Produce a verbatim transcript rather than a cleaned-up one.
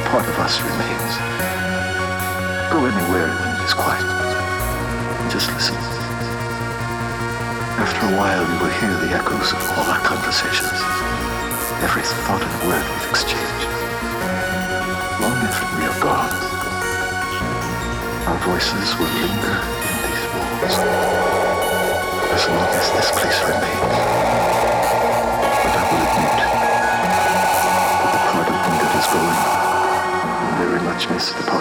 part of us remains. Go anywhere when it is quiet. Just listen. After a while, you will hear the echoes of all our conversations. Every thought and word we've exchanged. Long after we are gone, our voices will linger in these walls. As long as this place remains. But I will admit that the part of me that is going very much miss the part